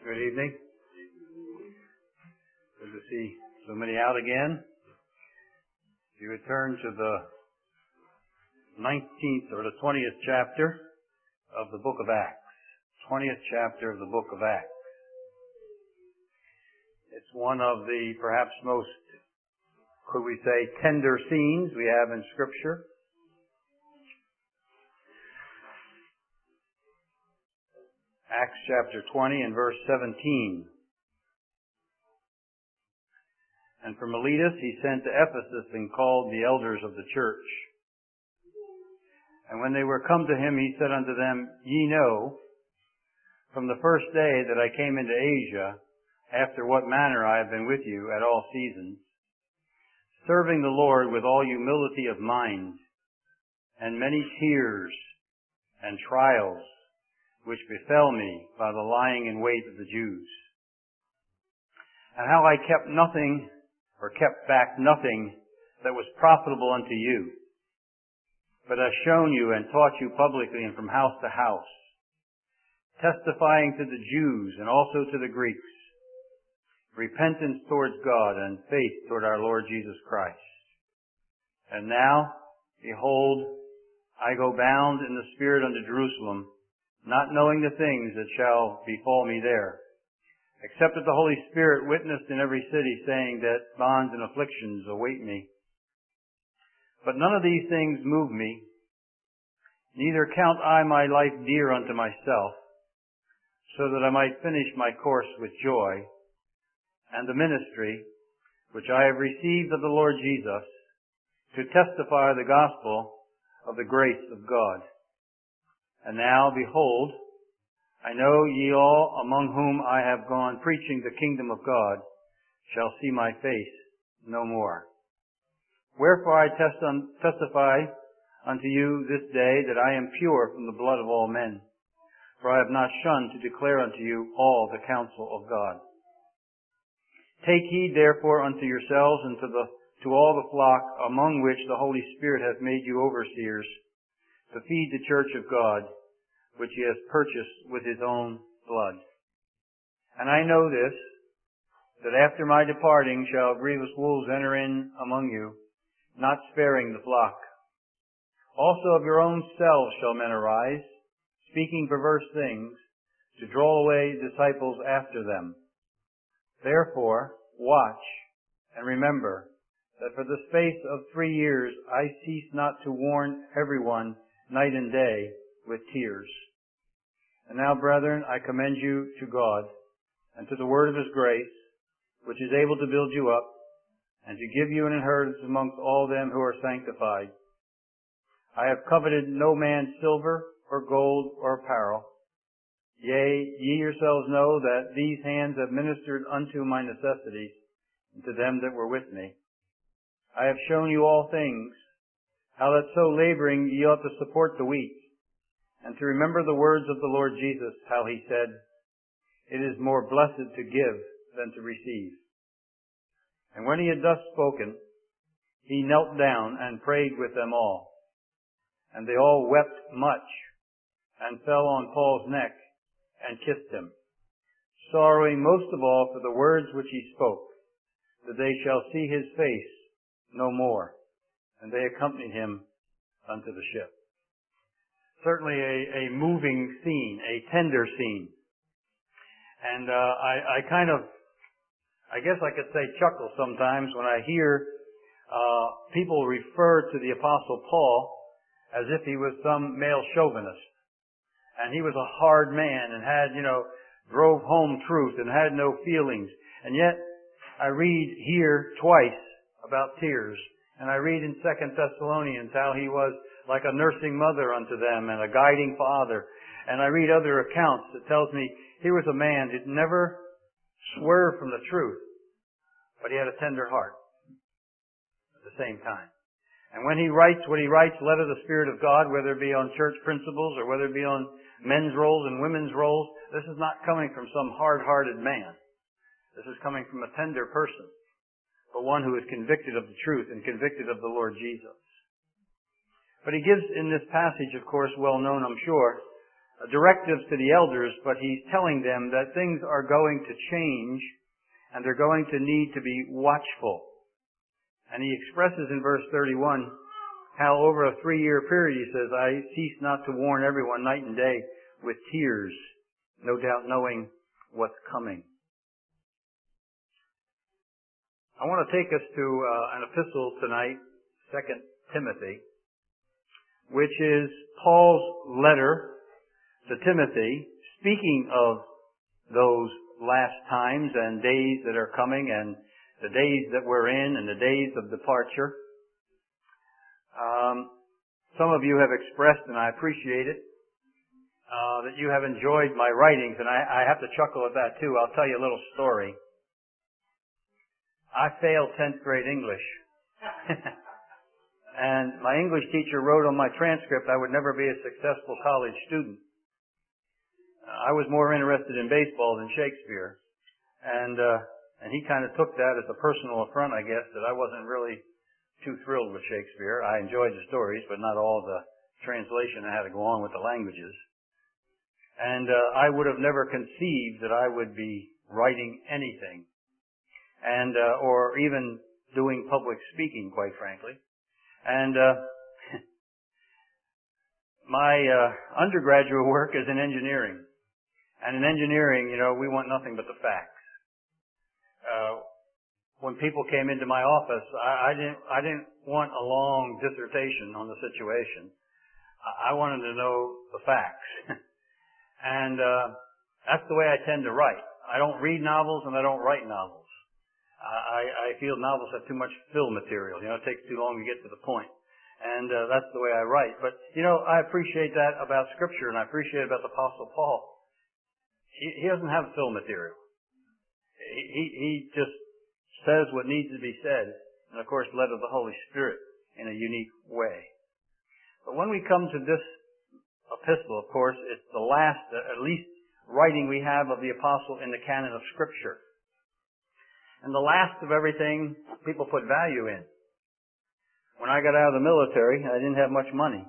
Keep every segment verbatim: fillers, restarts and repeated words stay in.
Good evening. Good to see so many out again. If you would turn to the nineteenth or the twentieth chapter of the book of Acts. twentieth chapter of the book of Acts. It's one of the perhaps most, could we say, tender scenes we have in Scripture. Acts chapter twenty and verse seventeen. And from Miletus he sent to Ephesus and called the elders of the church. And when they were come to him, he said unto them, Ye know, from the first day that I came into Asia, after what manner I have been with you at all seasons, serving the Lord with all humility of mind, and many tears and trials, which befell me by the lying in wait of the Jews. And how I kept nothing, or kept back nothing, that was profitable unto you, but have shown you and taught you publicly and from house to house, testifying to the Jews and also to the Greeks, repentance towards God and faith toward our Lord Jesus Christ. And now, behold, I go bound in the Spirit unto Jerusalem, not knowing the things that shall befall me there, except that the Holy Spirit witnessed in every city, saying that bonds and afflictions await me. But none of these things move me, neither count I my life dear unto myself, so that I might finish my course with joy, and the ministry which I have received of the Lord Jesus, to testify the gospel of the grace of God. And now, behold, I know ye all among whom I have gone preaching the kingdom of God shall see my face no more. Wherefore I test un- testify unto you this day that I am pure from the blood of all men, for I have not shunned to declare unto you all the counsel of God. Take heed therefore unto yourselves and to the to all the flock among which the Holy Spirit hath made you overseers, to feed the church of God, which he has purchased with his own blood. And I know this, that after my departing shall grievous wolves enter in among you, not sparing the flock. Also of your own selves shall men arise, speaking perverse things, to draw away disciples after them. Therefore, watch, and remember, that for the space of three years I cease not to warn everyone night and day with tears. And now, brethren, I commend you to God and to the word of his grace, which is able to build you up and to give you an inheritance amongst all them who are sanctified. I have coveted no man's silver or gold or apparel. Yea, ye yourselves know that these hands have ministered unto my necessities and to them that were with me. I have shown you all things, how that so laboring ye ought to support the weak, and to remember the words of the Lord Jesus, how he said, It is more blessed to give than to receive. And when he had thus spoken, he knelt down and prayed with them all. And they all wept much, and fell on Paul's neck, and kissed him, sorrowing most of all for the words which he spoke, that they shall see his face no more. And they accompanied him unto the ship. Certainly a, a moving scene, a tender scene. And uh, I, I kind of, I guess I could say chuckle sometimes when I hear uh, people refer to the Apostle Paul as if he was some male chauvinist. And he was a hard man and had, you know, drove home truth and had no feelings. And yet, I read here twice about tears. And I read in Second Thessalonians how he was like a nursing mother unto them and a guiding father. And I read other accounts that tells me he was a man who never swerved from the truth, but he had a tender heart at the same time. And when he writes what he writes, led of the Spirit of God, whether it be on church principles or whether it be on men's roles and women's roles, this is not coming from some hard-hearted man. This is coming from a tender person, but one who is convicted of the truth and convicted of the Lord Jesus. But he gives in this passage, of course, well known, I'm sure, directives to the elders, but he's telling them that things are going to change and they're going to need to be watchful. And he expresses in verse thirty-one how over a three-year period, he says, I cease not to warn everyone night and day with tears, no doubt knowing what's coming. I want to take us to uh, an epistle tonight, Second Timothy, which is Paul's letter to Timothy, speaking of those last times and days that are coming and the days that we're in and the days of departure. Um, some of you have expressed, and I appreciate it, uh, that you have enjoyed my writings, and I, I have to chuckle at that too. I'll tell you a little story. I failed tenth grade English. And my English teacher wrote on my transcript I would never be a successful college student. Uh, I was more interested in baseball than Shakespeare. And, uh, and he kind of took that as a personal affront, I guess, that I wasn't really too thrilled with Shakespeare. I enjoyed the stories, but not all the translation that had to go on with the languages. And uh, I would have never conceived that I would be writing anything, and uh, or even doing public speaking, quite frankly. And uh, my uh, undergraduate work is in engineering. And in engineering, you know, we want nothing but the facts. Uh, when people came into my office, I, I didn't I didn't want a long dissertation on the situation. I, I wanted to know the facts. And uh, that's the way I tend to write. I don't read novels and I don't write novels. I, I feel novels have too much fill material. You know, it takes too long to get to the point. And uh, that's the way I write. But, you know, I appreciate that about Scripture, and I appreciate it about the Apostle Paul. He, he doesn't have fill material. He, he, he just says what needs to be said, and, of course, led of the Holy Spirit in a unique way. But when we come to this epistle, of course, it's the last, uh, at least, writing we have of the Apostle in the canon of Scripture. And the last of everything people put value in. When I got out of the military, I didn't have much money.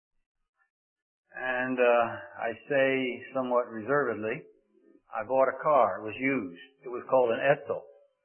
And uh, I say somewhat reservedly, I bought a car. It was used. It was called an Edsel.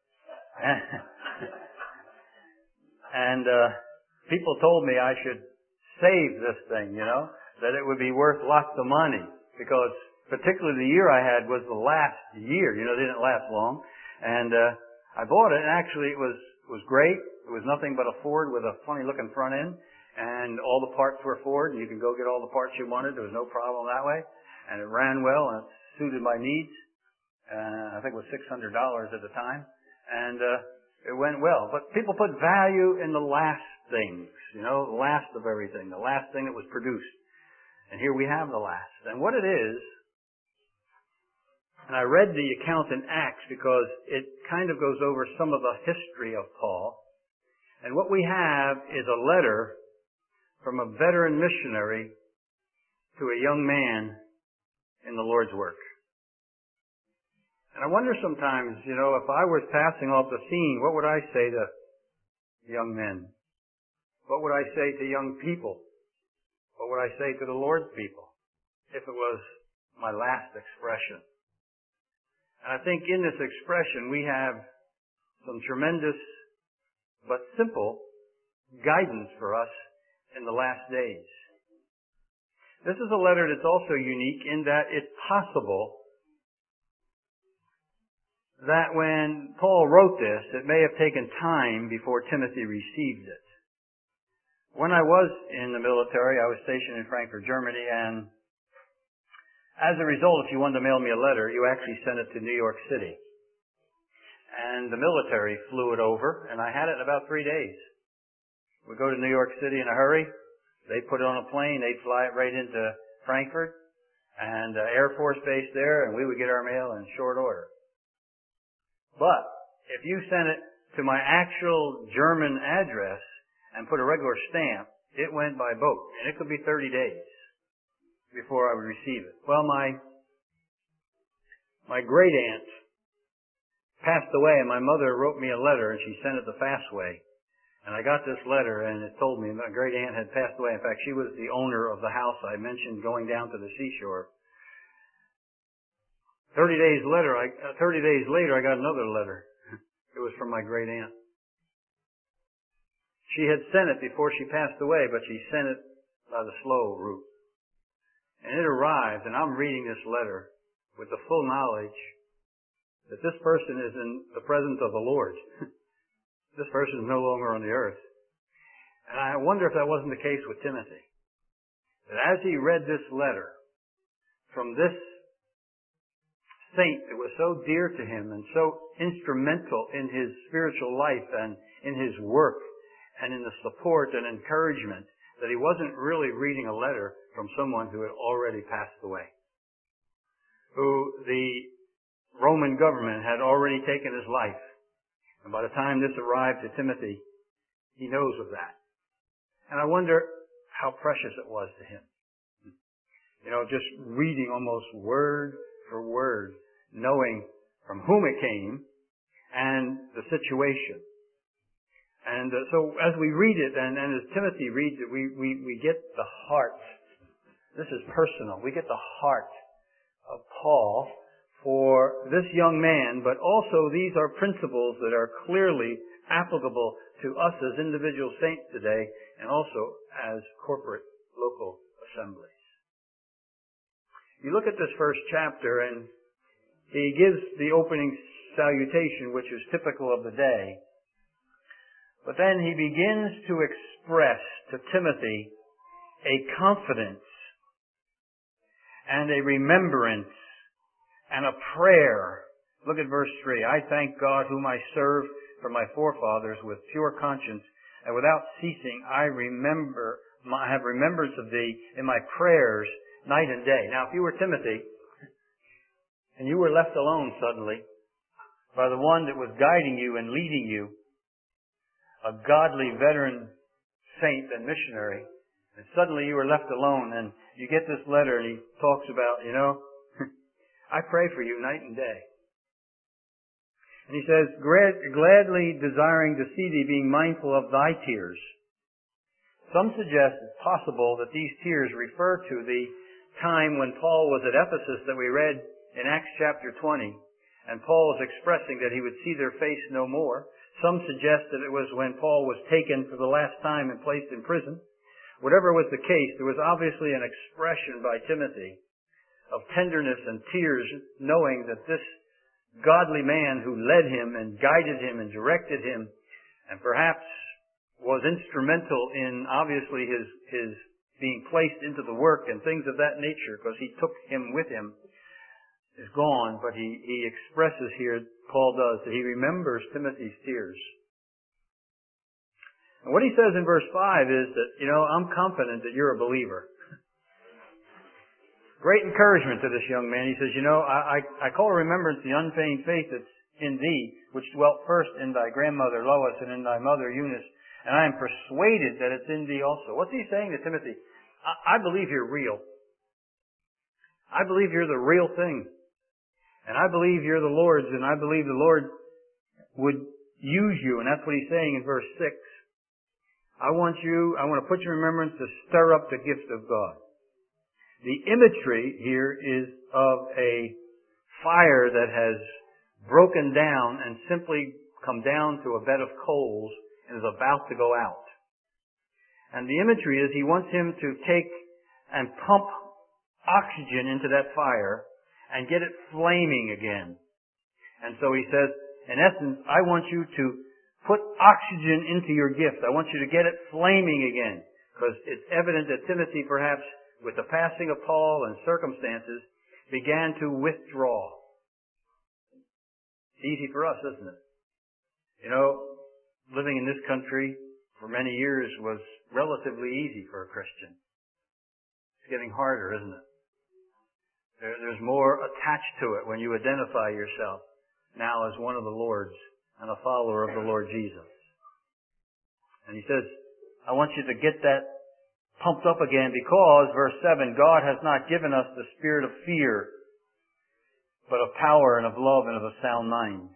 And uh, people told me I should save this thing, you know, that it would be worth lots of money. Because particularly the year I had was the last year. You know, it didn't last long. And uh, I bought it, and actually it was was great. It was nothing but a Ford with a funny-looking front end, and all the parts were Ford, and you could go get all the parts you wanted. There was no problem that way, and it ran well, and it suited my needs. Uh, I think it was six hundred dollars at the time, and uh, it went well. But people put value in the last things, you know, the last of everything, the last thing that was produced. And here we have the last. And what it is, and I read the account in Acts because it kind of goes over some of the history of Paul. And what we have is a letter from a veteran missionary to a young man in the Lord's work. And I wonder sometimes, you know, if I was passing off the scene, what would I say to young men? What would I say to young people? What would I say to the Lord's people if it was my last expression? And I think in this expression we have some tremendous but simple guidance for us in the last days. This is a letter that's also unique in that it's possible that when Paul wrote this, it may have taken time before Timothy received it. When I was in the military, I was stationed in Frankfurt, Germany, and as a result, if you wanted to mail me a letter, you actually sent it to New York City. And the military flew it over, and I had it in about three days. We'd go to New York City in a hurry. They'd put it on a plane. They'd fly it right into Frankfurt and uh, Air Force Base there, and we would get our mail in short order. But if you sent it to my actual German address and put a regular stamp, it went by boat, and it could be thirty days before I would receive it. Well, my my great aunt passed away, and my mother wrote me a letter, and she sent it the fast way. And I got this letter, and it told me my great aunt had passed away. In fact, she was the owner of the house I mentioned going down to the seashore Thirty days later, I, uh, thirty days later, I got another letter. It was from my great aunt. She had sent it before she passed away, but she sent it by the slow route. And it arrived, and I'm reading this letter with the full knowledge that this person is in the presence of the Lord. This person is no longer on the earth. And I wonder if that wasn't the case with Timothy. That as he read this letter from this saint that was so dear to him and so instrumental in his spiritual life and in his work and in the support and encouragement, that he wasn't really reading a letter from someone who had already passed away, who the Roman government had already taken his life. And by the time this arrived to Timothy, he knows of that. And I wonder how precious it was to him. You know, just reading almost word for word, knowing from whom it came and the situation. And uh, so as we read it, and, and as Timothy reads it, we, we, we get the heart. This is personal. We get the heart of Paul for this young man, but also these are principles that are clearly applicable to us as individual saints today and also as corporate local assemblies. You look at this first chapter, and he gives the opening salutation, which is typical of the day. But then he begins to express to Timothy a confidence and a remembrance and a prayer. Look at verse three. I thank God whom I serve from my forefathers with pure conscience, and without ceasing I remember, I have remembrance of thee in my prayers night and day. Now, if you were Timothy, and you were left alone suddenly by the one that was guiding you and leading you, a godly veteran saint and missionary, and suddenly you were left alone, and you get this letter, and he talks about, you know, I pray for you night and day. And he says, gladly desiring to see thee, being mindful of thy tears. Some suggest it's possible that these tears refer to the time when Paul was at Ephesus that we read in Acts chapter twenty, and Paul was expressing that he would see their face no more. Some suggest that it was when Paul was taken for the last time and placed in prison. Whatever was the case, there was obviously an expression by Timothy of tenderness and tears, knowing that this godly man who led him and guided him and directed him, and perhaps was instrumental in obviously his, his being placed into the work and things of that nature, because he took him with him, is gone. But he, he expresses here, Paul does, that he remembers Timothy's tears. And what he says in verse five is that, you know, I'm confident that you're a believer. Great encouragement to this young man. He says, you know, I, I, I call to remembrance the unfeigned faith that's in thee, which dwelt first in thy grandmother Lois and in thy mother Eunice, and I am persuaded that it's in thee also. What's he saying to Timothy? I, I believe you're real. I believe you're the real thing. And I believe you're the Lord's, and I believe the Lord would use you. And that's what he's saying in verse six. I want you, I want to put you in remembrance to stir up the gift of God. The imagery here is of a fire that has broken down and simply come down to a bed of coals and is about to go out. And the imagery is he wants him to take and pump oxygen into that fire and get it flaming again. And so he says, in essence, I want you to put oxygen into your gift. I want you to get it flaming again. Because it's evident that Timothy, perhaps with the passing of Paul and circumstances, began to withdraw. It's easy for us, isn't it? You know, living in this country for many years was relatively easy for a Christian. It's getting harder, isn't it? There, there's more attached to it when you identify yourself now as one of the Lord's and a follower of the Lord Jesus. And he says, I want you to get that pumped up again because, verse seven, God has not given us the spirit of fear, but of power and of love and of a sound mind.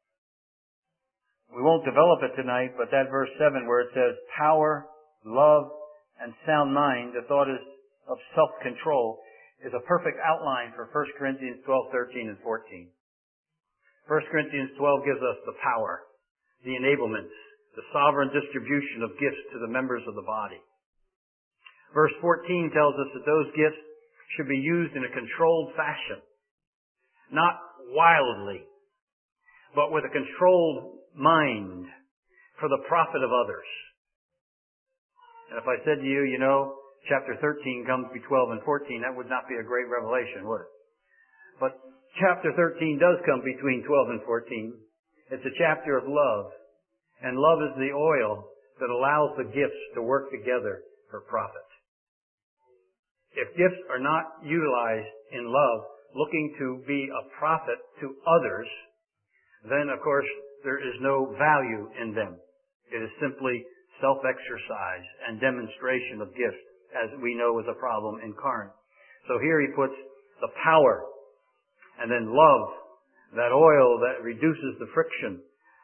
We won't develop it tonight, but that verse seven where it says power, love, and sound mind, the thought is of self-control, is a perfect outline for First Corinthians twelve, thirteen, and fourteen. First Corinthians twelve gives us the power, the enablements, the sovereign distribution of gifts to the members of the body. Verse fourteen tells us that those gifts should be used in a controlled fashion, not wildly, but with a controlled mind for the profit of others. And if I said to you, you know, chapter thirteen comes between twelve and fourteen, that would not be a great revelation, would it? But chapter thirteen does come between twelve and fourteen. It's a chapter of love. And love is the oil that allows the gifts to work together for profit. If gifts are not utilized in love, looking to be a profit to others, then of course there is no value in them. It is simply self-exercise and demonstration of gifts, as we know is a problem in Corinth. So here he puts the power and then love, that oil that reduces the friction.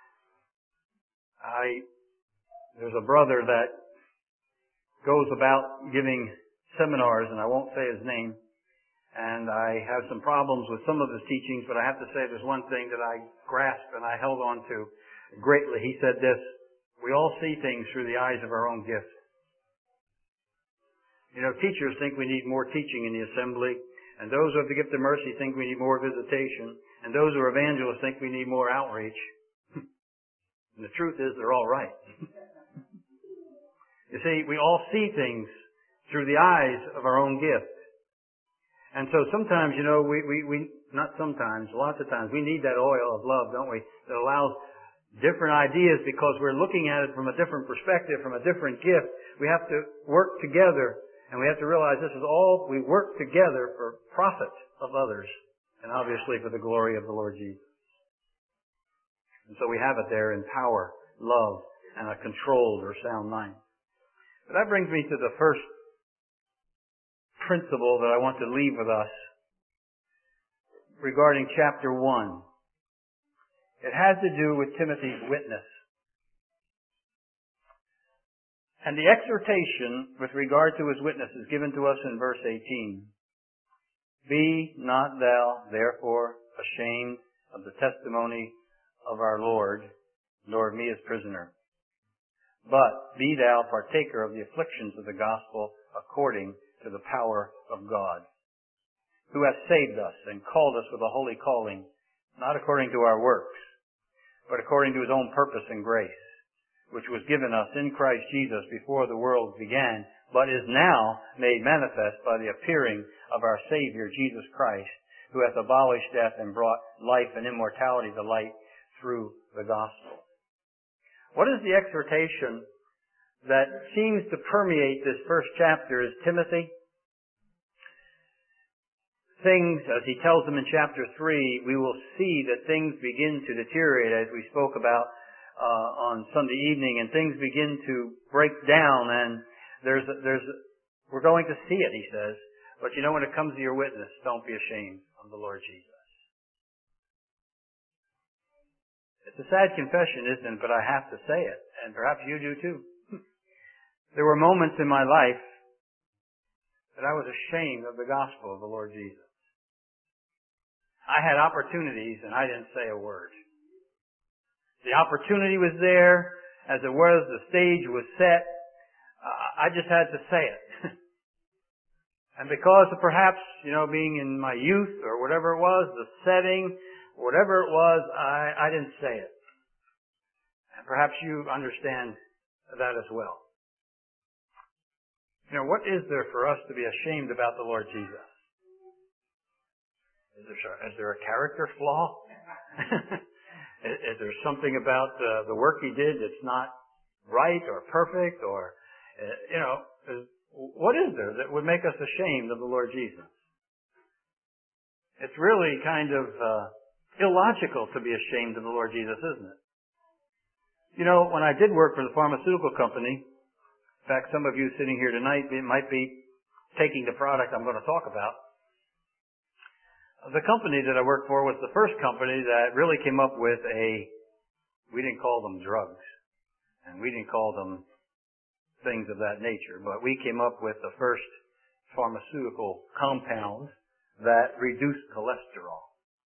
I, there's a brother that goes about giving seminars, and I won't say his name, and I have some problems with some of his teachings, but I have to say there's one thing that I grasped and I held on to greatly. He said this: we all see things through the eyes of our own gift. You know, teachers think we need more teaching in the assembly, and those who have the gift of mercy think we need more visitation, and those who are evangelists think we need more outreach. And the truth is, they're all right. You see, we all see things through the eyes of our own gift. And so sometimes, you know, we, we, we, not sometimes, lots of times, we need that oil of love, don't we? That allows different ideas because we're looking at it from a different perspective, from a different gift. We have to work together, and we have to realize this is all, we work together for profit of others, and obviously for the glory of the Lord Jesus. And so we have it there in power, love, and a controlled or sound mind. But that brings me to the first principle that I want to leave with us regarding chapter one. It has to do with Timothy's witness. And the exhortation with regard to his witness is given to us in verse eighteen. Be not thou therefore ashamed of the testimony of our Lord, nor of me as prisoner, but be thou partaker of the afflictions of the gospel according to the power of God, who hath saved us and called us with a holy calling, not according to our works, but according to his own purpose and grace, which was given us in Christ Jesus before the world began, but is now made manifest by the appearing of our Savior Jesus Christ, who hath abolished death and brought life and immortality to light through the gospel. What is the exhortation that seems to permeate this first chapter? Is Timothy, things, as he tells them in chapter three, we will see that things begin to deteriorate, as we spoke about uh, on Sunday evening, and things begin to break down, and there's, there's, we're going to see it, he says. But you know, when it comes to your witness, don't be ashamed of the Lord Jesus. It's a sad confession, isn't it? But I have to say it, and perhaps you do too. There were moments in my life that I was ashamed of the gospel of the Lord Jesus. I had opportunities and I didn't say a word. The opportunity was there, as it was, the stage was set. Uh, I just had to say it. And because of perhaps, you know, being in my youth or whatever it was, the setting, whatever it was, I, I didn't say it. And perhaps you understand that as well. You know, what is there for us to be ashamed about the Lord Jesus? Is there, is there a character flaw? is, is there something about uh, the work he did that's not right or perfect? Or, uh, you know, is, what is there that would make us ashamed of the Lord Jesus? It's really kind of uh, illogical to be ashamed of the Lord Jesus, isn't it? You know, when I did work for the pharmaceutical company, in fact, some of you sitting here tonight might be taking the product I'm going to talk about. The company that I worked for was the first company that really came up with a, we didn't call them drugs, and we didn't call them things of that nature, but we came up with the first pharmaceutical compounds that reduce cholesterol.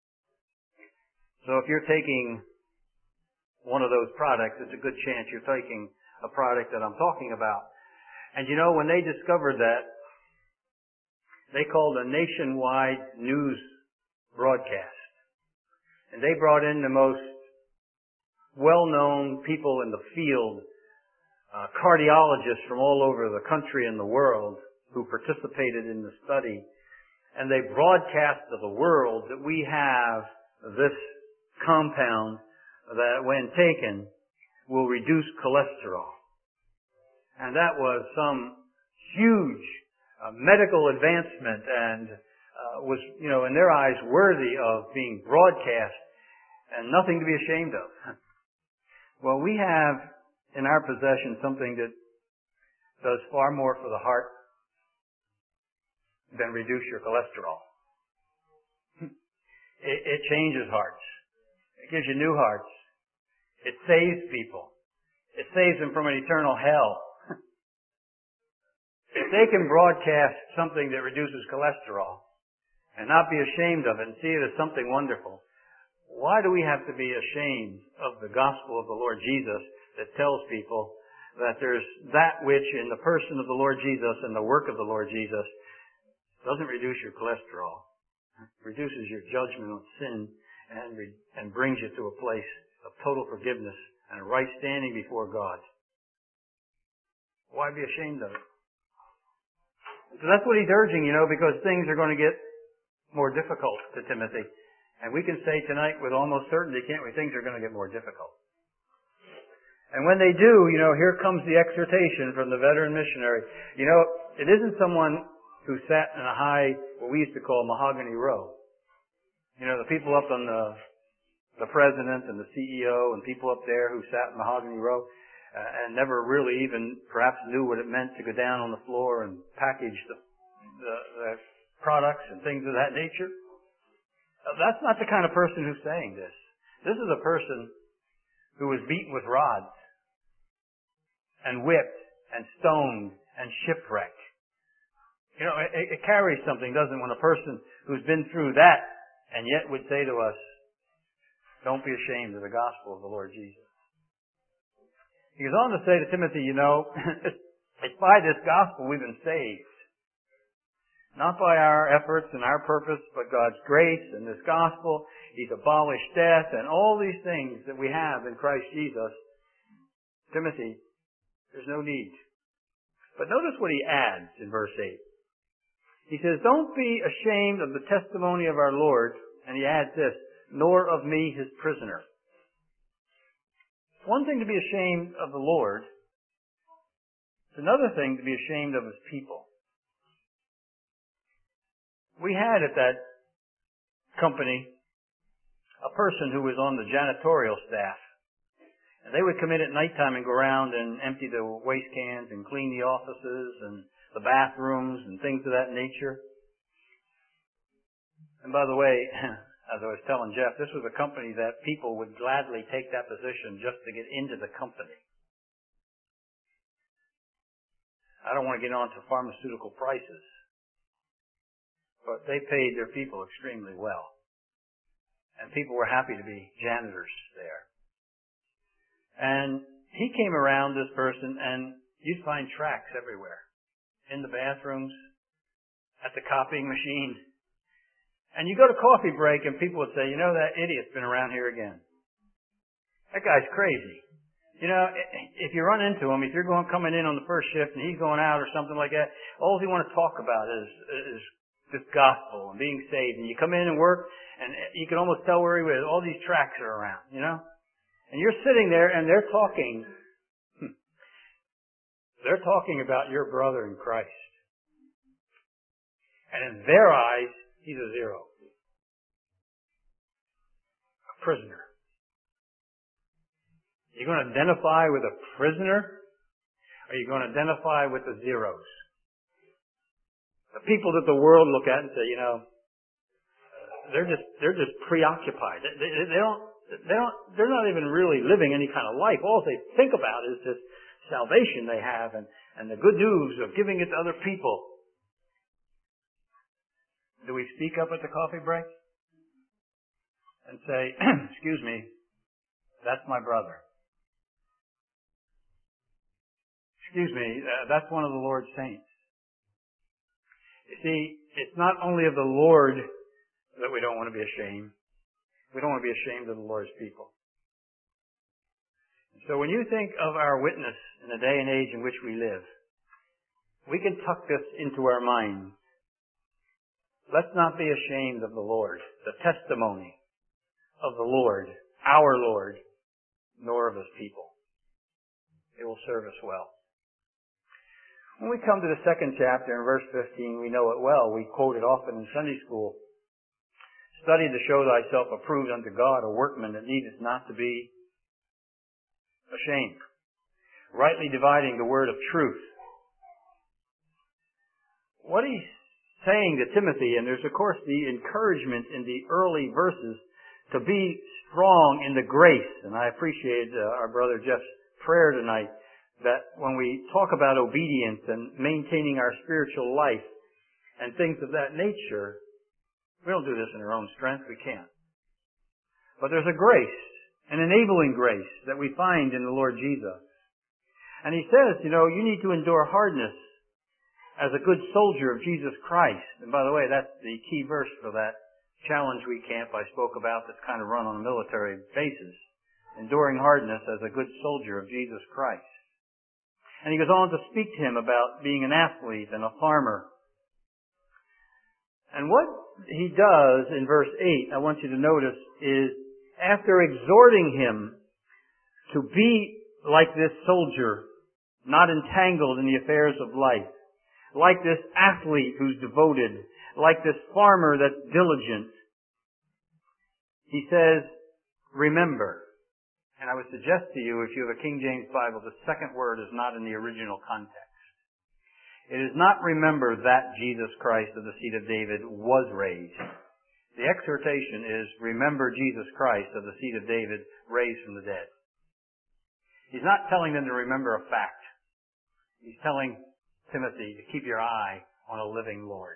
So if you're taking one of those products, it's a good chance you're taking a product that I'm talking about. And you know, when they discovered that, they called a nationwide news broadcast. And they brought in the most well-known people in the field, uh, cardiologists from all over the country and the world who participated in the study. And they broadcast to the world that we have this compound that, when taken, will reduce cholesterol. And that was some huge uh, medical advancement and uh, was, you know, in their eyes worthy of being broadcast and nothing to be ashamed of. Well, we have in our possession something that does far more for the heart than reduce your cholesterol. It, it changes hearts. It gives you new hearts. It saves people. It saves them from an eternal hell. If they can broadcast something that reduces cholesterol and not be ashamed of it and see it as something wonderful, why do we have to be ashamed of the gospel of the Lord Jesus that tells people that there's that which in the person of the Lord Jesus and the work of the Lord Jesus doesn't reduce your cholesterol, reduces your judgment on sin, and re- and brings you to a place of total forgiveness and a right standing before God? Why be ashamed of it? So that's what he's urging, you know, because things are going to get more difficult to Timothy. And we can say tonight with almost certainty, can't we, things are going to get more difficult. And when they do, you know, here comes the exhortation from the veteran missionary. You know, it isn't someone who sat in a high, what we used to call mahogany row. You know, the people up on the, the president and the C E O and people up there who sat in mahogany row uh, and never really even perhaps knew what it meant to go down on the floor and package the, the, the products and things of that nature. Uh, that's not the kind of person who's saying this. This is a person who was beaten with rods and whipped and stoned and shipwrecked. You know, it, it carries something, doesn't it, when a person who's been through that and yet would say to us, don't be ashamed of the gospel of the Lord Jesus. He goes on to say to Timothy, you know, it's by this gospel we've been saved. Not by our efforts and our purpose, but God's grace and this gospel. He's abolished death and all these things that we have in Christ Jesus. Timothy, there's no need. But notice what he adds in verse eight. He says, don't be ashamed of the testimony of our Lord. And he adds this, nor of me, his prisoner. It's one thing to be ashamed of the Lord. It's another thing to be ashamed of his people. We had at that company a person who was on the janitorial staff. And they would come in at nighttime and go around and empty the waste cans and clean the offices and the bathrooms and things of that nature. And by the way, as I was telling Jeff, this was a company that people would gladly take that position just to get into the company. I don't want to get on to pharmaceutical prices, but they paid their people extremely well. And people were happy to be janitors there. And he came around, this person, and you'd find tracks everywhere. In the bathrooms, at the copying machine. And you go to coffee break and people would say, you know, that idiot's been around here again. That guy's crazy. You know, if you run into him, if you're going coming in on the first shift and he's going out or something like that, all he want to talk about is, is this gospel and being saved. And you come in and work and you can almost tell where he is. All these tracks are around, you know. And you're sitting there and they're talking. They're talking about your brother in Christ. And in their eyes, he's a zero. A prisoner. Are you going to identify with a prisoner? Or are you going to identify with the zeros? The people that the world look at and say, you know, they're just, they're just preoccupied. They, they, they don't, they don't, they're not even really living any kind of life. All they think about is this salvation they have and, and the good news of giving it to other people. Do we speak up at the coffee break and say, excuse me, that's my brother? Excuse me, uh, that's one of the Lord's saints. You see, it's not only of the Lord that we don't want to be ashamed. We don't want to be ashamed of the Lord's people. So when you think of our witness in the day and age in which we live, we can tuck this into our minds. Let's not be ashamed of the Lord, the testimony of the Lord, our Lord, nor of His people. It will serve us well. When we come to the second chapter in verse fifteen, we know it well. We quote it often in Sunday school. Study to show thyself approved unto God, a workman that needeth not to be ashamed, rightly dividing the word of truth. What he's saying to Timothy, and there's of course the encouragement in the early verses to be strong in the grace, and I appreciate uh, our brother Jeff's prayer tonight, that when we talk about obedience and maintaining our spiritual life and things of that nature, we don't do this in our own strength, we can't. But there's a grace, an enabling grace that we find in the Lord Jesus. And he says, you know, you need to endure hardness as a good soldier of Jesus Christ. And by the way, that's the key verse for that challenge week camp I spoke about that's kind of run on a military basis. Enduring hardness as a good soldier of Jesus Christ. And he goes on to speak to him about being an athlete and a farmer. And what he does in verse eight, I want you to notice, is after exhorting him to be like this soldier, not entangled in the affairs of life, like this athlete who's devoted, like this farmer that's diligent, he says, remember. And I would suggest to you, if you have a King James Bible, the second word is not in the original context. It is not remember that Jesus Christ of the seed of David was raised. The exhortation is remember Jesus Christ of the seed of David raised from the dead. He's not telling them to remember a fact. He's telling Timothy to keep your eye on a living Lord.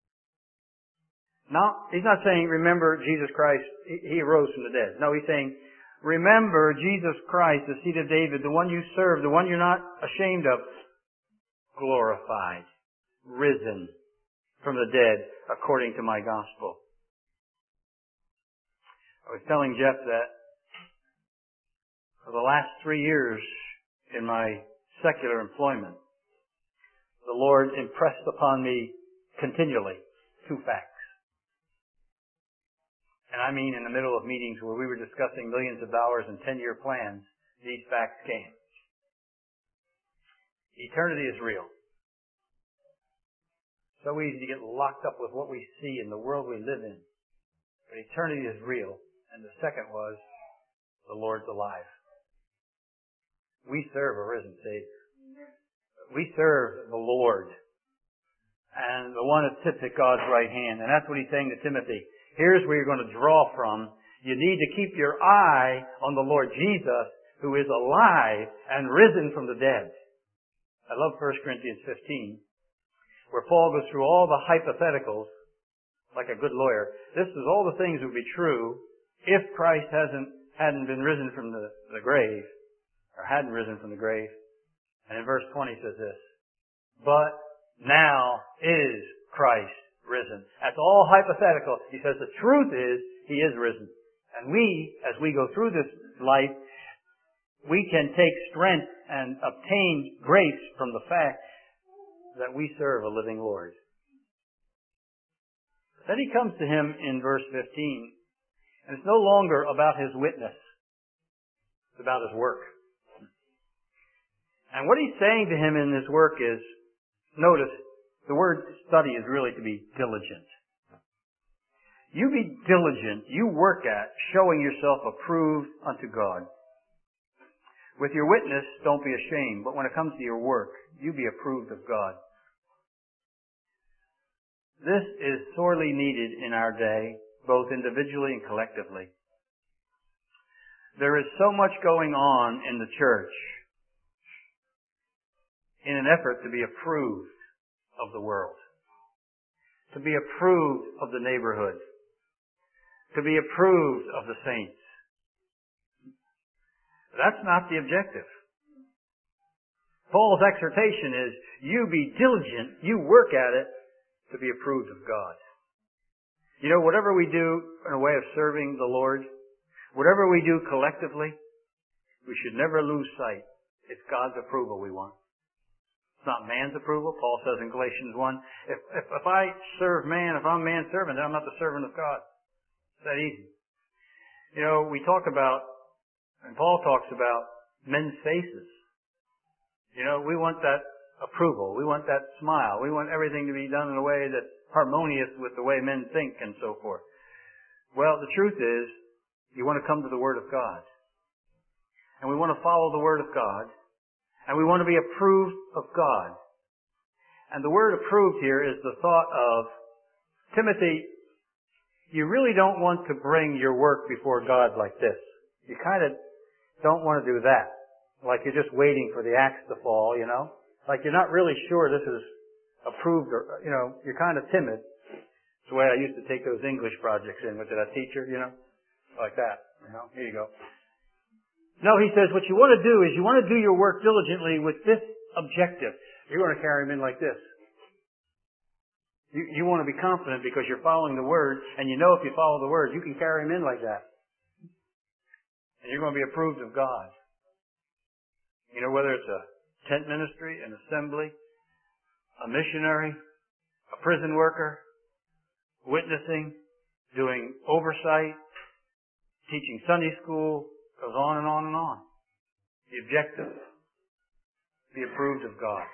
Now, he's not saying remember Jesus Christ, he arose from the dead. No, he's saying remember Jesus Christ, the seed of David, the one you serve, the one you're not ashamed of, glorified, risen from the dead according to my gospel. I was telling Jeff that for the last three years in my secular employment, the Lord impressed upon me continually two facts. And I mean in the middle of meetings where we were discussing millions of dollars and ten-year plans, these facts came. Eternity is real. So easy to get locked up with what we see in the world we live in. But eternity is real. And the second was, the Lord's alive. We serve a risen Savior. We serve the Lord. And the one that sits at God's right hand. And that's what he's saying to Timothy. Here's where you're going to draw from. You need to keep your eye on the Lord Jesus, who is alive and risen from the dead. I love First Corinthians fifteen, where Paul goes through all the hypotheticals, like a good lawyer. This is all the things that would be true if Christ hasn't hadn't been risen from the, the grave, or hadn't risen from the grave. And in verse twenty says this, but now is Christ risen. That's all hypothetical. He says the truth is He is risen. And we, as we go through this life, we can take strength and obtain grace from the fact that we serve a living Lord. Then he comes to him in verse fifteen, and it's no longer about his witness. It's about his work. And what he's saying to him in this work is, notice, the word study is really to be diligent. You be diligent, you work at showing yourself approved unto God. With your witness, don't be ashamed, but when it comes to your work, you be approved of God. This is sorely needed in our day, both individually and collectively. There is so much going on in the church in an effort to be approved of the world. to be approved of the neighborhood, to be approved of the saints. That's not the objective. Paul's exhortation is, you be diligent, you work at it to be approved of God. You know, whatever we do in a way of serving the Lord, whatever we do collectively, we should never lose sight. It's God's approval we want. It's not man's approval. Paul says in Galatians one, if, if, if I serve man, if I'm man's servant, then I'm not the servant of God. It's that easy. You know, we talk about, and Paul talks about men's faces. You know, we want that approval. We want that smile. We want everything to be done in a way that's harmonious with the way men think and so forth. Well, the truth is, you want to come to the Word of God. And we want to follow the Word of God. And we want to be approved of God. And the word approved here is the thought of, Timothy, you really don't want to bring your work before God like this. You kind of don't want to do that. Like you're just waiting for the axe to fall, you know? Like you're not really sure this is approved or, you know, you're kind of timid. It's the way I used to take those English projects in with that teacher, you know? Like that, you know? Here you go. No, he says what you want to do is you want to do your work diligently with this objective. You want to carry him in like this. You, you want to be confident because you're following the Word, and you know if you follow the Word, you can carry him in like that. And you're going to be approved of God. You know, whether it's a tent ministry, an assembly, a missionary, a prison worker, witnessing, doing oversight, teaching Sunday school, goes on and on and on. The objective, be approved of God.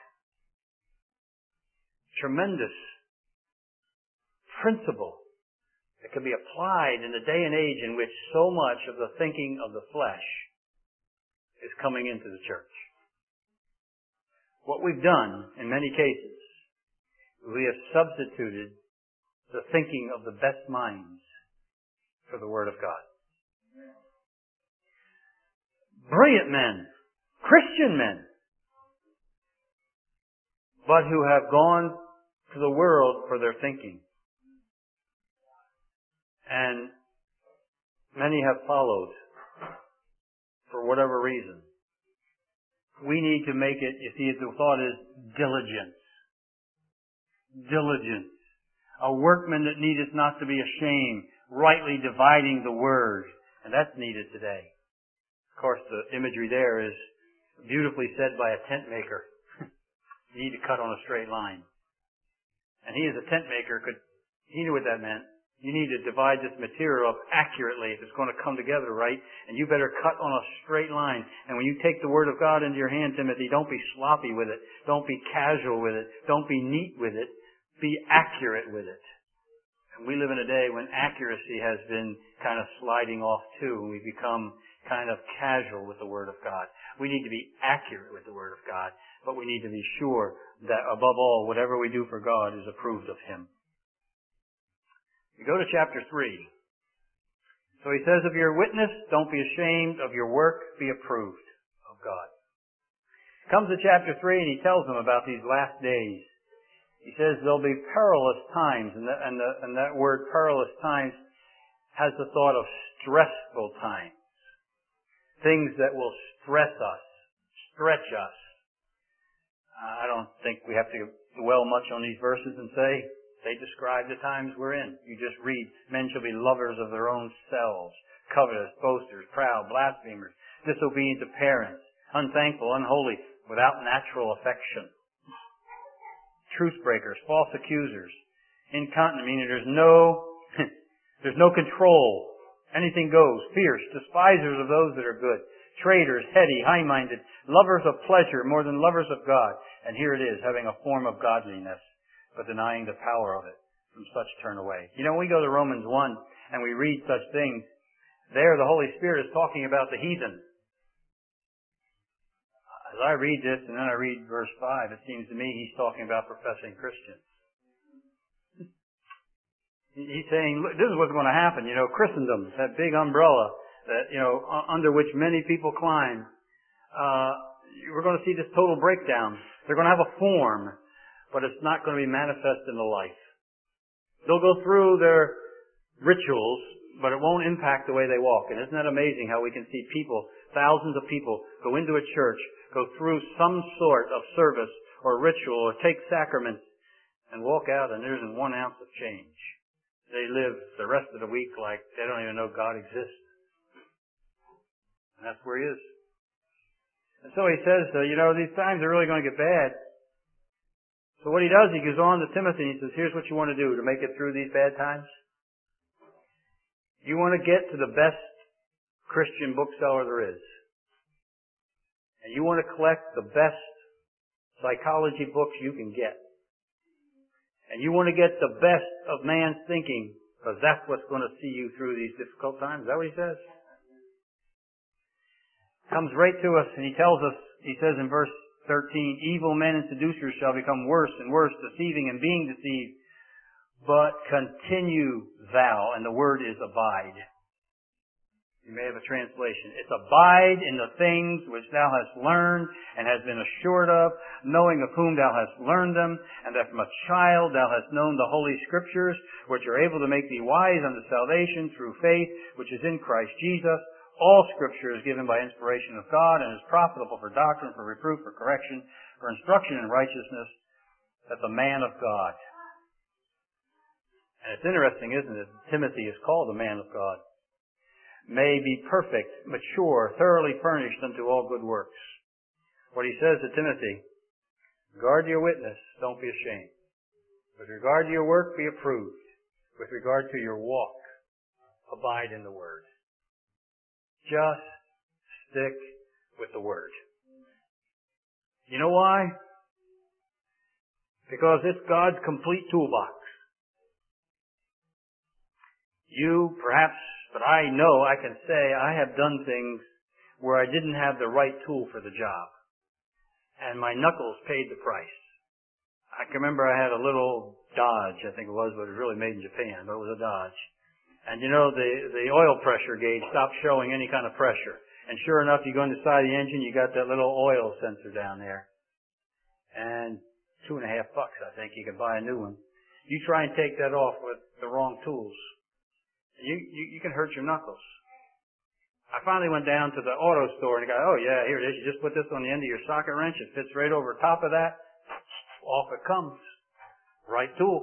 Tremendous principle that can be applied in the day and age in which so much of the thinking of the flesh is coming into the church. What we've done in many cases, we have substituted the thinking of the best minds for the Word of God. Brilliant men, Christian men, but who have gone to the world for their thinking. And many have followed for whatever reason. We need to make it, you see, the thought is diligence. Diligence. A workman that needeth not to be ashamed, rightly dividing the word. And that's needed today. Of course, the imagery there is beautifully said by a tent maker. You need to cut on a straight line. And he as a tent maker could, he knew what that meant. You need to divide this material up accurately if it's going to come together right. And you better cut on a straight line. And when you take the Word of God into your hand, Timothy, don't be sloppy with it. Don't be casual with it. Don't be neat with it. Be accurate with it. And we live in a day when accuracy has been kind of sliding off too. And we become kind of casual with the Word of God. We need to be accurate with the Word of God. But we need to be sure that above all, whatever we do for God is approved of Him. We go to chapter three. So he says, of your witness, don't be ashamed. Of your work, be approved of God. Comes to chapter three and he tells them about these last days. He says there'll be perilous times. And, the, and, the, and that word perilous times has the thought of stressful times. Things that will stress us, stretch us. Uh, I don't think we have to dwell much on these verses and say, they describe the times we're in. You just read, men shall be lovers of their own selves, covetous, boasters, proud, blasphemers, disobedient to parents, unthankful, unholy, without natural affection, truce breakers, false accusers, incontinent, meaning there's no, there's no control. Anything goes, fierce, despisers of those that are good, traitors, heady, high-minded, lovers of pleasure more than lovers of God. And here it is, having a form of godliness, but denying the power of it. From such turn away. You know, when we go to Romans one and we read such things, there the Holy Spirit is talking about the heathen. As I read this and then I read verse five, it seems to me he's talking about professing Christians. He's saying, look, this is what's going to happen. You know, Christendom, that big umbrella that, you know, under which many people climb, uh, we're going to see this total breakdown. They're going to have a form, but it's not going to be manifest in the life. They'll go through their rituals, but it won't impact the way they walk. And isn't that amazing how we can see people, thousands of people, go into a church, go through some sort of service or ritual or take sacraments and walk out and there isn't one ounce of change. They live the rest of the week like they don't even know God exists. And that's where he is. And so he says, uh, you know, these times are really going to get bad. So what he does, he goes on to Timothy and he says, here's what you want to do to make it through these bad times. You want to get to the best Christian bookseller there is. And you want to collect the best psychology books you can get. And you want to get the best of man's thinking, because that's what's going to see you through these difficult times. Is that what he says? Comes right to us and he tells us, he says in verse thirteen, evil men and seducers shall become worse and worse, deceiving and being deceived. But continue thou, and the word is abide. You may have a translation. It's abide in the things which thou hast learned and hast been assured of, knowing of whom thou hast learned them, and that from a child thou hast known the holy scriptures, which are able to make thee wise unto salvation through faith, which is in Christ Jesus. All scripture is given by inspiration of God and is profitable for doctrine, for reproof, for correction, for instruction in righteousness, that the man of God. And it's interesting, isn't it? Timothy is called the man of God. May be perfect, mature, thoroughly furnished unto all good works. What he says to Timothy, guard your witness, don't be ashamed. With regard to your work, be approved. With regard to your walk, abide in the word. Just stick with the word. You know why? Because it's God's complete toolbox. You, perhaps, but I know I can say I have done things where I didn't have the right tool for the job. And my knuckles paid the price. I can remember I had a little Dodge, I think it was, but it was really made in Japan, but it was a Dodge. And you know, the, the oil pressure gauge stopped showing any kind of pressure. And sure enough, you go inside the engine, you got that little oil sensor down there. And two and a half bucks, I think, you can buy a new one. You try and take that off with the wrong tools. You, you, you can hurt your knuckles. I finally went down to the auto store and the guy, oh yeah, here it is. You just put this on the end of your socket wrench. It fits right over top of that. Off it comes. Right tool.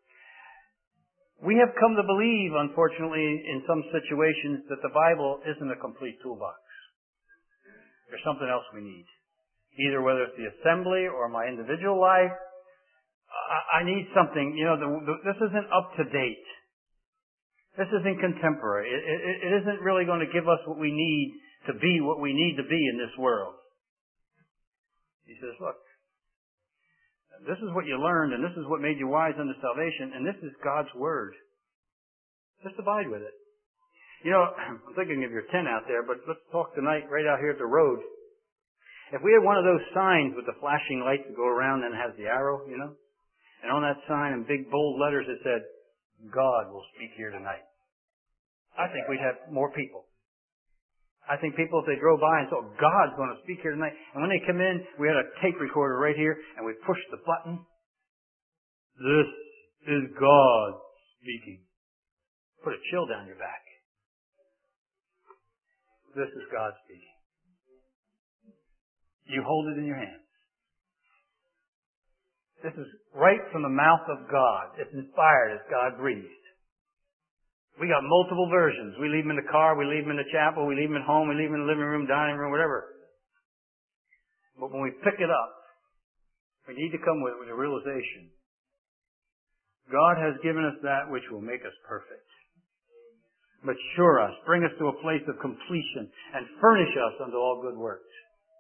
We have come to believe, unfortunately, in some situations that the Bible isn't a complete toolbox. There's something else we need. Either whether it's the assembly or my individual life, I, I need something, you know, the, the, this isn't up to date. This isn't contemporary. It, it, it isn't really going to give us what we need to be what we need to be in this world. He says, look, this is what you learned, and this is what made you wise unto salvation, and this is God's Word. Just abide with it. You know, I'm thinking of your tent out there, but let's talk tonight right out here at the road. If we had one of those signs with the flashing lights that go around and has the arrow, you know, and on that sign in big bold letters it said, God will speak here tonight, I think we'd have more people. I think people, if they drove by and saw God's going to speak here tonight, and when they come in, we had a tape recorder right here, and we pushed the button. This is God speaking. Put a chill down your back. This is God speaking. You hold it in your hands. This is right from the mouth of God. It's inspired as God breathed. We got multiple versions. We leave them in the car, we leave them in the chapel, we leave them at home, we leave them in the living room, dining room, whatever. But when we pick it up, we need to come with, with a realization. God has given us that which will make us perfect. Mature us, bring us to a place of completion, and furnish us unto all good works.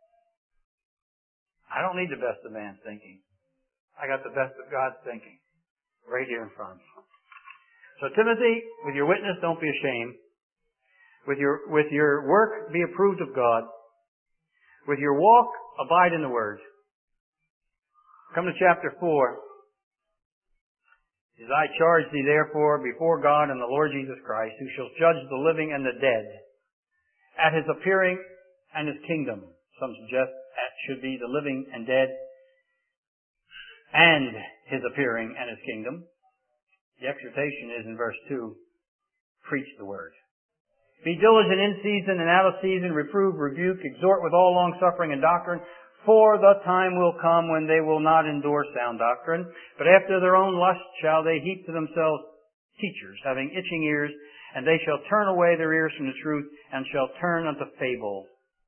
I don't need the best of man's thinking. I got the best of God's thinking right here in front of me. So Timothy, with your witness, don't be ashamed. With your, with your work, be approved of God. With your walk, abide in the Word. Come to chapter four. As I charge thee therefore before God and the Lord Jesus Christ, who shall judge the living and the dead, at His appearing and His kingdom. Some suggest that should be the living and dead, and His appearing and His kingdom. The exhortation is in verse two, preach the word. Be diligent in season and out of season, reprove, rebuke, exhort with all longsuffering and doctrine, for the time will come when they will not endure sound doctrine, but after their own lust shall they heap to themselves teachers, having itching ears, and they shall turn away their ears from the truth, and shall turn unto fables.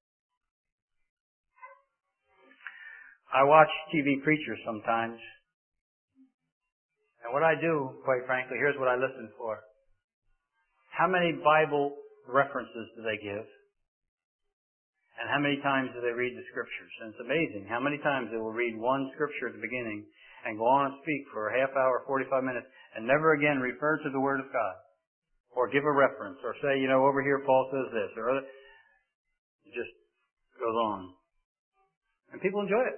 I watch T V preachers sometimes, and what I do, quite frankly, here's what I listen for. How many Bible references do they give? And how many times do they read the Scriptures? And it's amazing how many times they will read one Scripture at the beginning and go on and speak for a half hour, forty-five minutes, and never again refer to the Word of God. Or give a reference, or say, you know, over here Paul says this, or other. It just goes on. And people enjoy it.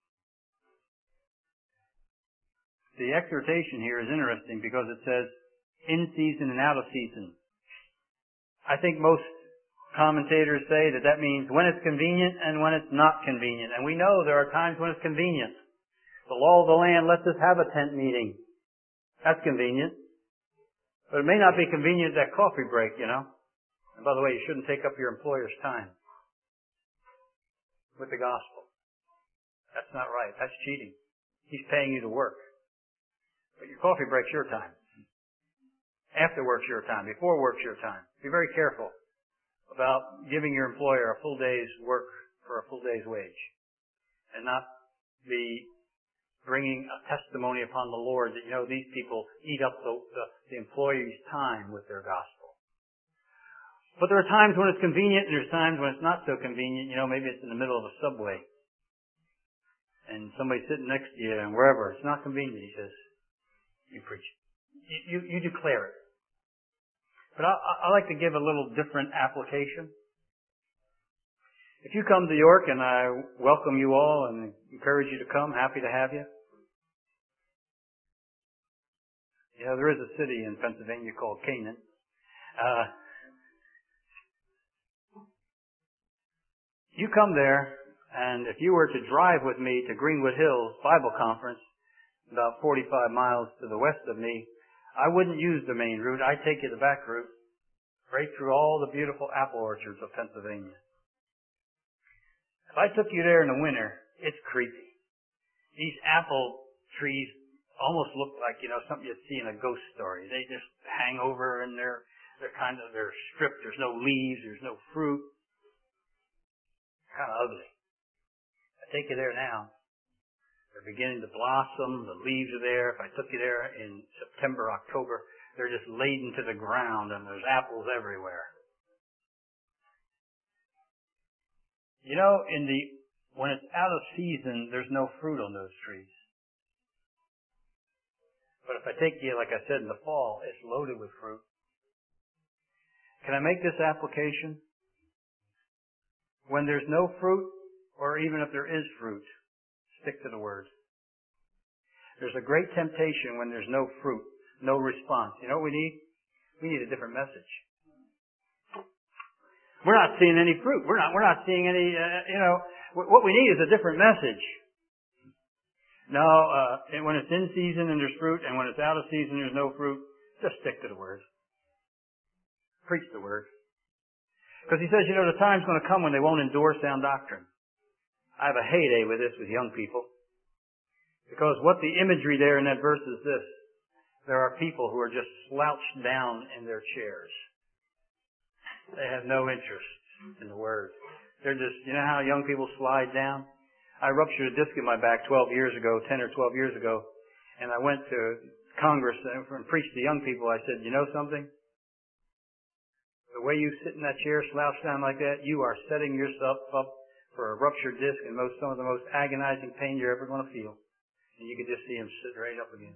The exhortation here is interesting because it says, in season and out of season. I think most commentators say that that means when it's convenient and when it's not convenient. And we know there are times when it's convenient. The law of the land lets us have a tent meeting. That's convenient. But it may not be convenient at that coffee break, you know. And by the way, you shouldn't take up your employer's time with the gospel. That's not right. That's cheating. He's paying you to work. But your coffee break's your time. After work's your time. Before work's your time. Be very careful about giving your employer a full day's work for a full day's wage. And not be bringing a testimony upon the Lord that, you know, these people eat up the, the, the employee's time with their gospel. But there are times when it's convenient and there's times when it's not so convenient. You know, maybe it's in the middle of a subway. And somebody's sitting next to you and wherever. It's not convenient. He says, you preach it. You, you, you declare it. But I, I like to give a little different application. If you come to York, and I welcome you all and encourage you to come, happy to have you. You know, there is a city in Pennsylvania called Canaan. Uh, you come there, and if you were to drive with me to Greenwood Hills Bible Conference, about forty-five miles to the west of me, I wouldn't use the main route. I'd take you the back route, right through all the beautiful apple orchards of Pennsylvania. If I took you there in the winter, it's creepy. These apple trees almost look like, you know, something you'd see in a ghost story. They just hang over and they're, they're kind of, they're stripped. There's no leaves. There's no fruit. Kind of ugly. I take you there now. They're beginning to blossom. The leaves are there. If I took you there in September, October, they're just laden to the ground and there's apples everywhere. You know, in the, when it's out of season, there's no fruit on those trees. But if I take you, like I said, in the fall, it's loaded with fruit. Can I make this application? When there's no fruit, or even if there is fruit, stick to the Word. There's a great temptation when there's no fruit, no response. You know what we need? We need a different message. We're not seeing any fruit. We're not, we're not seeing any, uh, you know, what we need is a different message. No, uh, and when it's in season and there's fruit, and when it's out of season and there's no fruit, just stick to the Word. Preach the Word. Because he says, you know, the time's going to come when they won't endure sound doctrine. I have a heyday with this with young people. Because what the imagery there in that verse is this. There are people who are just slouched down in their chairs. They have no interest in the Word. They're just, you know how young people slide down? I ruptured a disc in my back twelve years ago, ten or twelve years ago, and I went to Congress and preached to young people. I said, you know something? The way you sit in that chair slouched down like that, you are setting yourself up for a ruptured disc and most, some of the most agonizing pain you're ever going to feel. And you can just see him sit right up again.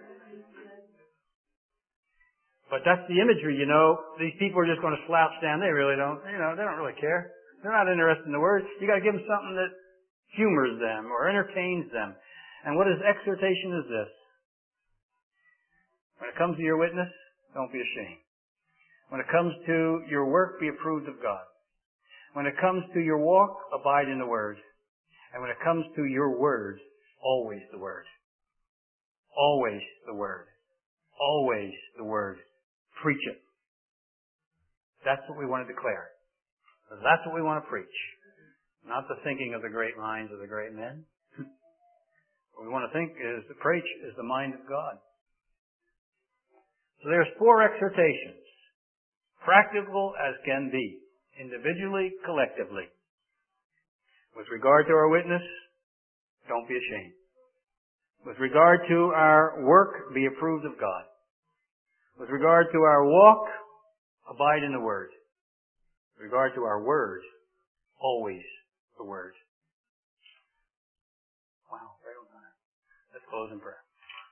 But that's the imagery, you know. These people are just going to slouch down. They really don't, you know, they don't really care. They're not interested in the Word. You got to give them something that humors them or entertains them. And what his exhortation is this. When it comes to your witness, don't be ashamed. When it comes to your work, be approved of God. When it comes to your walk, abide in the Word. And when it comes to your word, always the Word. Always the Word. always the Word. Preach it. That's what we want to declare. That's what we want to preach. Not the thinking of the great minds of the great men. What we want to think is, to preach is the mind of God. So there's four exhortations. Practical as can be. Individually, collectively. With regard to our witness, don't be ashamed. With regard to our work, be approved of God. With regard to our walk, abide in the Word. With regard to our word, always the Word. Wow, right on time. Let's close in prayer.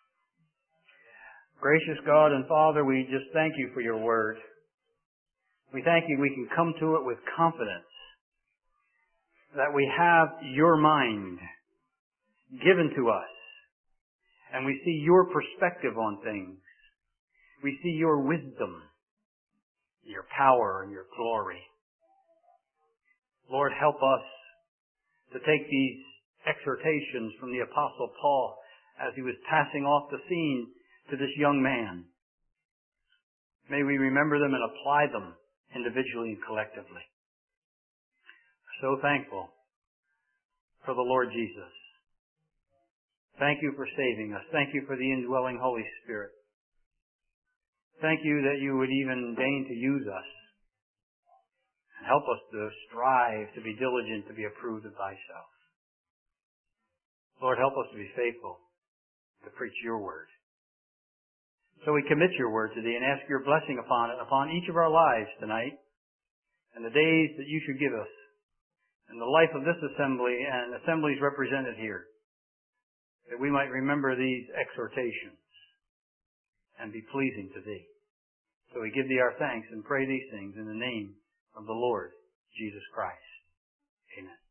Gracious God and Father, we just thank you for your Word. We thank you we can come to it with confidence that we have your mind given to us, and we see your perspective on things. We see your wisdom, your power, and your glory. Lord, help us to take these exhortations from the Apostle Paul as he was passing off the scene to this young man. May we remember them and apply them individually and collectively. So thankful for the Lord Jesus. Thank you for saving us. Thank you for the indwelling Holy Spirit. Thank you that you would even deign to use us. And help us to strive to be diligent, to be approved of thyself. Lord, help us to be faithful to preach your word. So we commit your word to thee and ask your blessing upon it, upon each of our lives tonight, and the days that you should give us, and the life of this assembly and assemblies represented here, that we might remember these exhortations and be pleasing to thee. So we give thee our thanks and pray these things in the name of the Lord Jesus Christ. Amen.